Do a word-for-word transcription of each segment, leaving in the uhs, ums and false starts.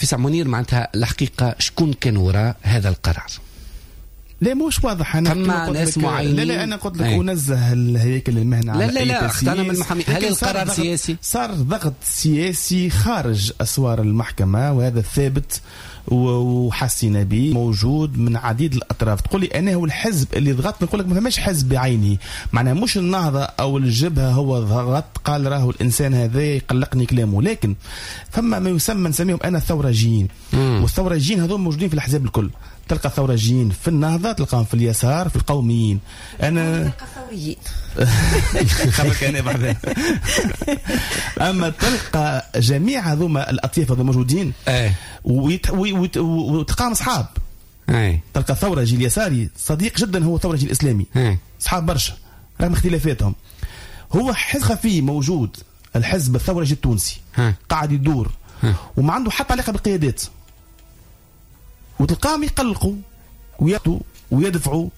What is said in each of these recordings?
بروفيسور منير معناتها الحقيقة شكون كان وراء هذا القرار؟ لا مش واضح. أنا فما ناس معينين. لا لا أنا قلت لك أنزه الهيكل المهنة لا على لا أي لا تسييس. أختنا من المحامي. هل القرار سياسي؟ صار ضغط سياسي خارج أسوار المحكمة وهذا ثابت وحسينا به موجود من عديد الأطراف. تقول لي أنا هو الحزب اللي ضغط، نقول لك ما فماش حزب بعيني، معناها مش النهضة أو الجبهة هو ضغط قال راهو الإنسان هذا يقلقني كلامه، لكن فما ما يسمى نسميهم أنا الثورجيين، والثورجيين هذول موجودين في الأحزاب الكل. تلقى ثورجيين في النهضة، تلقاهم في اليسار، في القوميين. أنا تلقى ثوريين خبرك أنا بعدين. أما تلقى جميع هذوما الأطياف هذول موجودين وتلقاهم أصحاب. تلقى ثورجي اليساري صديق جدا هو ثورجي الإسلامي، أصحاب برشا رغم اختلافاتهم. هو حزب خفي موجود، الحزب الثورجي التونسي قاعد يدور وما عنده حتى علاقة بالقيادات، وتلقاهم يقلقوا ويأتوا ويدفعوا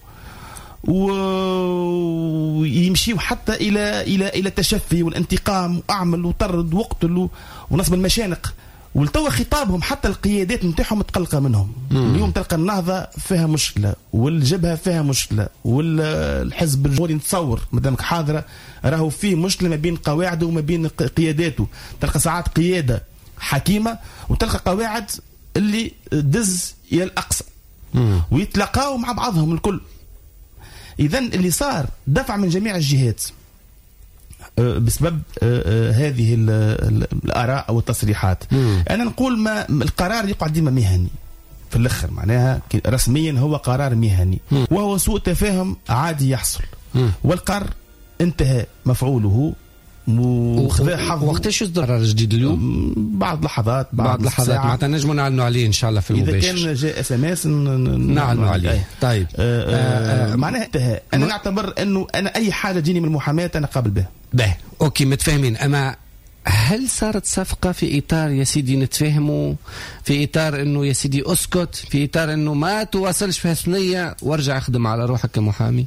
ويمشيوا حتى إلى إلى إلى التشفي والانتقام وأعمل وطرد وقتل ونصب المشانق. والتوا خطابهم حتى القيادات نتاعهم متقلقة منهم. مم. اليوم تلقى النهضة فيها مشكلة والجبهة فيها مشكلة والحزب الجمهوري نتصور مدامك حاضرة راهو فيه مشكلة ما بين قواعده وما بين قياداته. تلقى ساعات قيادة حكيمة وتلقى قواعد اللي دز إلى الأقصى ويتلقاوا مع بعضهم الكل. إذن اللي صار دفع من جميع الجهات بسبب هذه الآراء أو التصريحات. مم. أنا نقول ما القرار يقعد ديما مهني في الآخر، معناها رسميا هو قرار مهني. مم. وهو سوء تفاهم عادي يحصل. مم. والقرار انتهى مفعوله وقتاش يصدر القرار الجديد اليوم؟ بعد لحظات بعد, بعد لحظات معناتها نجموا نعلنوا عليه ان شاء الله في المباشر. اذا كان جاء اس ام اس نعلنوا عليه. طيب آه آه آه معناها انتهى. انا م... نعتبر انه انا اي حاجه تجيني من المحاماه انا قابل بها. به اوكي متفاهمين. اما هل صارت صفقه في اطار يا سيدي نتفاهموا، في اطار انه يا سيدي اسكت، في اطار انه ما تواصلش في ثنيه وارجع اخدم على روحك كمحامي؟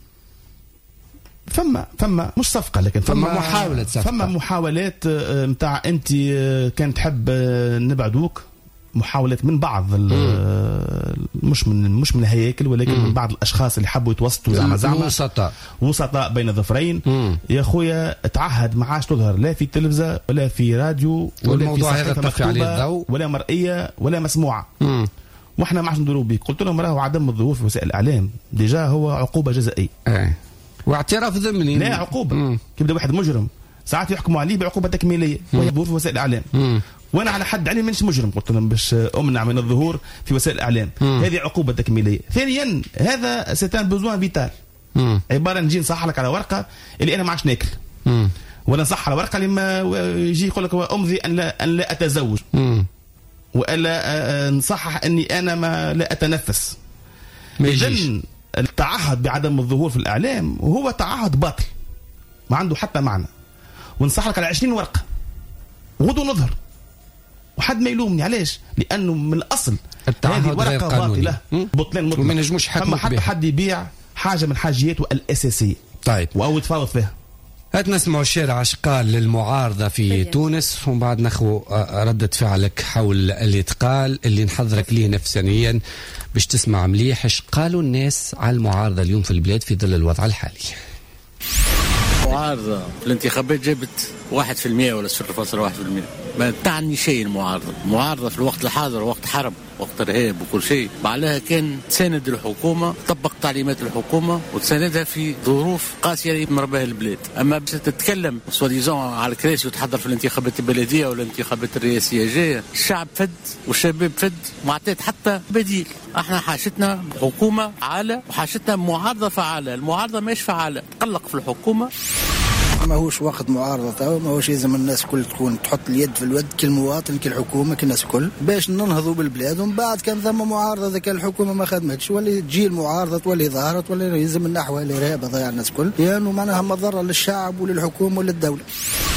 فما فما مش صفقة لكن فما, فما محاولة صفقة. فما محاولات متاع انت كان تحب نبعدوك، محاولات من بعض مش من مش من الهياكل ولكن مم. من بعض الاشخاص اللي حبوا يتوسطوا زعما زعما وسطاء وسطاء بين الظفرين. يا خويا تعهد ما عادش تظهر لا في تلفزة ولا في راديو ولا في صحيفة مكتوبة ولا مرئية ولا مسموعة. مم. واحنا ما عادش نديروا بيك. قلت لهم راهو عدم الظهور في وسائل الاعلام ديجا هو عقوبة جزائية. اه. واعتراف ضمني لا عقوبة. كيبدا واحد مجرم ساعات يحكموا عليه بعقوبة تكميلية وهي الظهور في وسائل الإعلام. مم. وأنا على حد علمي مش مجرم، قلت لهم باش أمنع من الظهور في وسائل الإعلام. مم. هذه عقوبة تكميلية. ثانيا هذا سيتان بوزوان فيتال، عبارة نجي نصح لك على ورقة اللي أنا ما عادش ناكل، ولا نصح على ورقة لما يجي يقول لك أمضي أن لا أن لا أتزوج، مم. وألا نصحح أني أنا ما لا أتنفس. إذن التعهد بعدم الظهور في الإعلام وهو تعهد باطل ما عنده حتى معنى. ونصح لك على عشرين ورقة غدو نظهر وحد ما يلومني علاش؟ لأنه من الأصل هذه ورقة باطلة بطلان مطلق وما نجموش حتى حتى حد يبيع حاجة من حاجياته الأساسية. طيب وأو يتفاوض فيها. هات نسمعوا الشارع اش قال للمعارضة في تونس ومن بعد ناخذ ردة فعلك حول اللي تقال اللي نحضرك ليه نفسانيا باش تسمع مليح اش قالوا الناس على المعارضة اليوم في البلاد في ظل الوضع الحالي. المعارضة الانتخابات جابت واحد في المئة ولا صفر فاصلة واحد في المئة، ما تعني شيء. المعارضة المعارضة في الوقت الحاضر وقت حرب وقت إرهاب وكل شيء، بعدها كان تساند الحكومة، تطبق تعليمات الحكومة وتساندها في ظروف قاسية يمر بها البلاد. أما باش تتكلم سواديزون على الكراسي وتحضر في الانتخابات البلدية ولا الانتخابات الرئاسية جاية، الشعب فد والشباب فد وما عطيت حتى بديل. احنا حاجتنا حكومة فعالة وحاجتنا معارضة فعالة. المعارضة مش فعالة، تقلق في الحكومة. ما هوش وقت معارضة، ما هوش لازم الناس كل تكون تحط اليد في الود كل مواطن كل حكومة كل الناس كل باش ننهضوا بالبلاد. ومن بعد كان ثم معارضة إذا كان الحكومة ما خدمتش ولا تجي المعارضة ولا ظهرت ولا يلزم النحو الإرهاب ضيع الناس كل، لأنه يعني معناها مضرة للشعب وللحكومة وللدولة.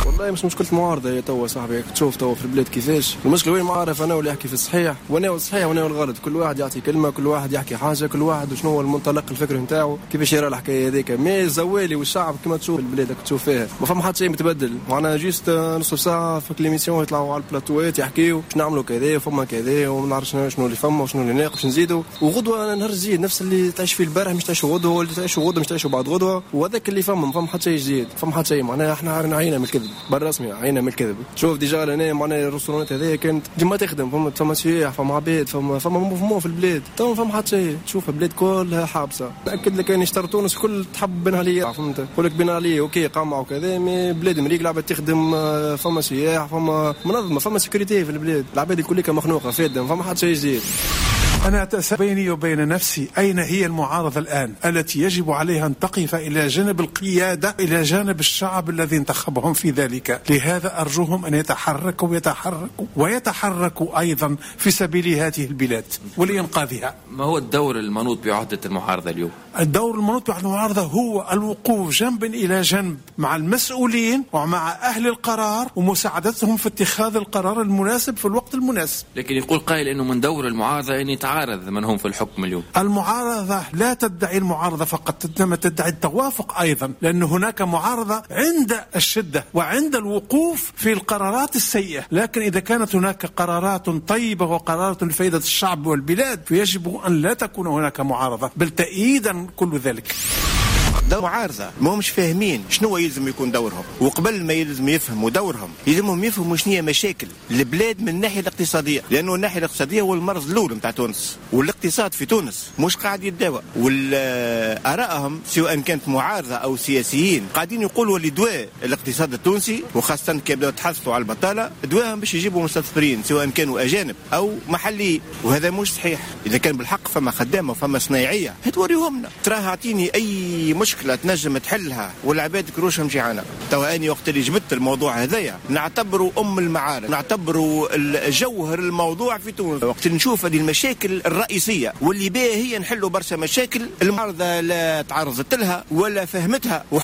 والله مش مشكله معارضه هي توا صاحبي، تشوف توا في البلاد كيفاش المشكله، وين ما عارف انا واللي يحكي في الصحيح وانا والصحيح وانا والغلط، كل واحد يعطي كلمه، كل واحد يحكي حاجه، كل واحد وشنو هو المنطلق الفكر نتاعو كيفاش يرى الحكايه هذيك. مي الزوالي والشعب كما تشوف البلاد تشوف فيها ما فما حتى شيء متبدل، معنا جيست نصف ساعه في ليميسيون يطلعوا على البلاتوات يحكيوا باش نعملوا كذا وفما كذا وما نعرفش شنو اللي فما وشنو اللي ناقص نزيدوا، وغدوه نهار جديد نفس اللي تعيش فيه البارح مش تعيشوا غدوه، واللي تعيشوا غدوه مش تعيشوا بعد غدوه، وهذاك اللي فما ما فما حتى شيء جديد، فما حتى شيء. معناها احنا عينا من الكذب بالرسمي، عينا من الكذب. شوف ديجا لنا معناها الرسولات هذه كانت ديما تخدم، فما فما سياح، فما عباد، فما فما موفمون في البلاد، تو فما حتى شيء. تشوف البلاد كلها حابسه. ناكد لك كان يشتروا تونس كل تحب بن عليا، فهمت؟ يقول لك بن عليا اوكي قامع وكذا، مي بلاد مريق العباد تخدم، فما سياح، فما منظمه، فما سيكوريتي في البلاد، العباد الكل مخنوقه فاده، فما حتى شيء جديد. أنا أتساءل بيني وبين نفسي أين هي المعارضة الآن التي يجب عليها أن تقف إلى جانب القيادة، إلى جانب الشعب الذي انتخبهم في ذلك. لهذا أرجوهم أن يتحركوا ويتحركوا ويتحركوا أيضا في سبيل هذه البلاد ولإنقاذها. ما هو الدور المنوط بعهدة المعارضة اليوم؟ الدور المنوط بعهدة المعارضة هو الوقوف جنب إلى جنب مع المسؤولين ومع أهل القرار ومساعدتهم في اتخاذ القرار المناسب في الوقت المناسب. لكن يقول قائل أنه من دور المعارضة أن يتعارض من هم في الحكم اليوم. المعارضة لا تدعي المعارضة فقط، إنما تدعي التوافق أيضا، لأن هناك معارضة عند الشدة وعند الوقوف في القرارات السيئة، لكن إذا كانت هناك قرارات طيبة وقرارات لفائدة الشعب والبلاد فيجب أن لا تكون هناك معارضة، بل تأييدا كل ذلك. دور معارضة ما همش فاهمين شنو يلزم يكون دورهم، وقبل ما يلزم يفهموا دورهم يلزمهم يفهموا شنو هي مشاكل البلاد من الناحية الاقتصادية، لأنه الناحية الاقتصادية هو المرض الأول نتاع تونس، والاقتصاد في تونس مش قاعد يتداوى، والآرائهم سواء كانت معارضة أو سياسيين قاعدين يقولوا اللي دواء الاقتصاد التونسي، وخاصة كي بدأوا يتحدثوا على البطالة دواهم باش يجيبوا مستثمرين سواء كانوا أجانب أو محليين، وهذا مش صحيح. إذا كان بالحق فما خدامة وفما صنايعية هتوريهمنا، تراه اعطيني أي مشكلة تنجم تحلها والعباد كروشهم جيعانة. توا أني وقت اللي جبت الموضوع هذايا نعتبره أم المعارض، نعتبره الجوهر الموضوع في تونس، وقت نشوف هذه المشاكل الرئيسية واللي بها هي نحلوا برشا مشاكل المعارضة لا تعرضت لها ولا فهمتها.